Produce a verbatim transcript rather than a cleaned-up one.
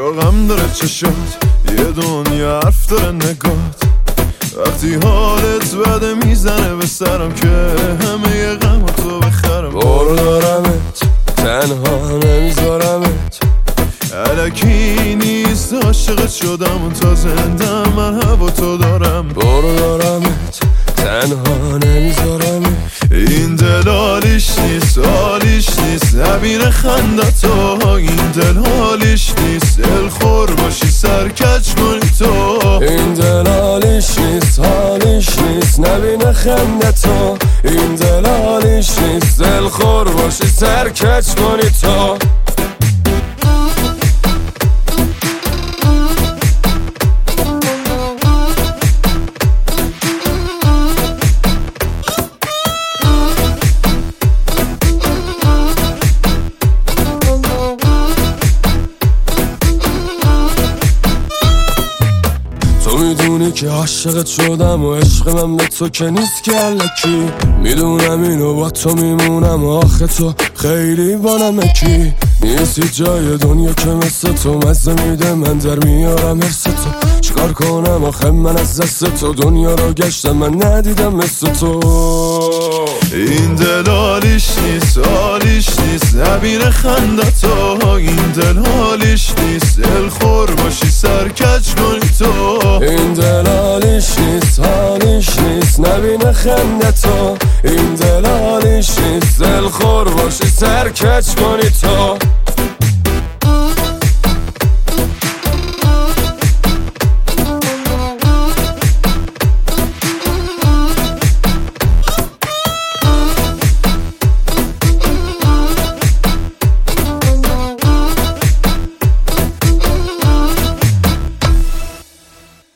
غم داره چشات، یه دنیا حرف داره نگات. وقتی حالت بده میزنه به سرم که همه ی غم تو بخرم. برو دارمت تنها نمیذارمت، الکی نیست عاشقت شدم و تا زنده من هوا تو دارم. برو دارمت تنها نمیذارمت، این دل حالیش نیست حالیش نیست نبینه خندتو. این دل حالیش نیست دل خور باشی سرکج کنی تو. این دل حالیش نیست حالیش نیست نبینه خندتو. این دل حالیش نیست دل خور باشی سرکج کنی تو. میدونی که عاشقت شدم و عشق من به تو که نیست که الکی. میدونم اینو با تو میمونم و آخه تو خیلی با نمکی. نیستی جای دنیا که مثل تو مزه میده من در میارم حرس تو. چیکار کنم آخه من از دست تو دنیا رو گشتم من ندیدم مثل تو. این دل حالیش نیست حالیش نیست نبینه خندتو. این دل حالیش نیست دل خور باشی سرکج کنی تو. این دل حالیش نیست حالیش نیست نبینه خندتو. این دل حالیش نیست دل خور باشی سرکج کنی تو.